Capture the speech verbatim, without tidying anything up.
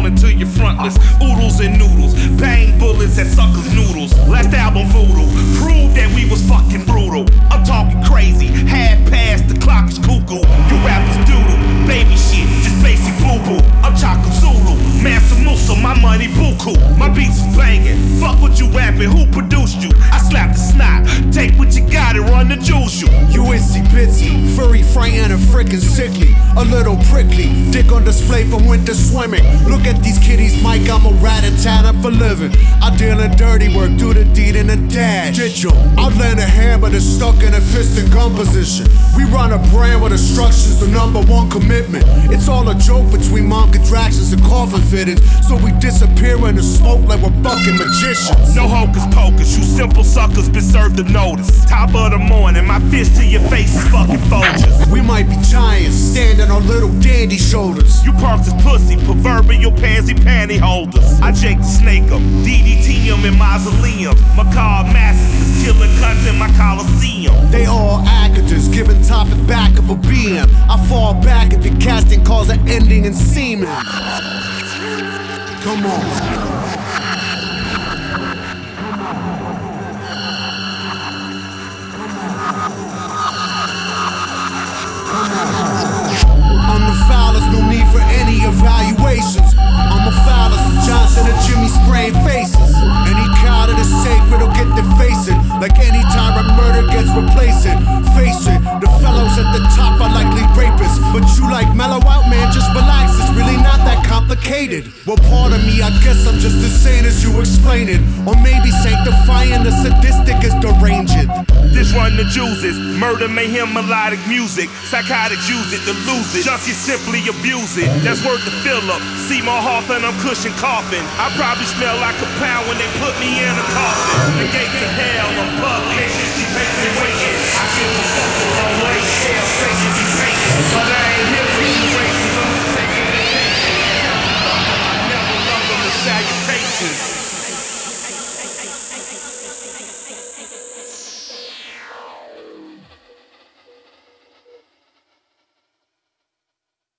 rolling to your frontless. Oodles and noodles, bang bullets at suckers' noodles. Last album voodoo, proved that we was fucking brutal. I'm talking crazy, half past the clock is cuckoo. You rappers doodle, baby shit, just basic boo boo. I'm Chaka Zulu, Mansa Musa, my money buku. My beats is banging, fuck what you rapping, who produced you? I slap the snot, take what you got and run the juice you. You itsy bitsy, furry, frightened, and frickin' sickly. A little prickly, dick on display from winter swimming. Look at these kitties, Mike, I'm a rat-a-tat for living. I deal in dirty work, do the deed in a dash. Ditch 'em. I lend a hand, but it's stuck in a fist and gun position. We run a brand with instructions, the number one commitment. It's all a joke between mom contractions and coffin fittings. So we disappear in the smoke like we're fucking magicians. No hocus pocus, you simple suckers been served the notice. Top of the morning, my fist to your face is fucking Folgers. We might be giants, standing on little dandy shoulders. You parks is pussy, proverbial pansy panty holders. I Jake the Snake 'em, D D T 'em in mausoleums. Macabre massacres, killing cunts in my coliseum. They all actors, giving topic back of a B M. I fall back if your casting calls an ending in semen. Come on. I'm the foulest, no need for any evaluations. I'm a foulest, Johnson and Jimmy spraying faces. Any cow that is sacred will get defaced. Like any time a murder gets replaced. Face it, the fellows at the top are likely rapists. But you like mellow out, man, just relax. It's really not that complicated. Well, part of me, I guess I'm just as sane as you explain it. Or maybe sanctifying the sadistic as deranged. This run the juices, murder, mayhem, melodic music. Psychotics use it to lose it. Junkies simply abuse it. That's worth the fill up. See my hearth and I'm cushion coughing. I probably smell like a pound when they put me in a coffin. The gates of hell.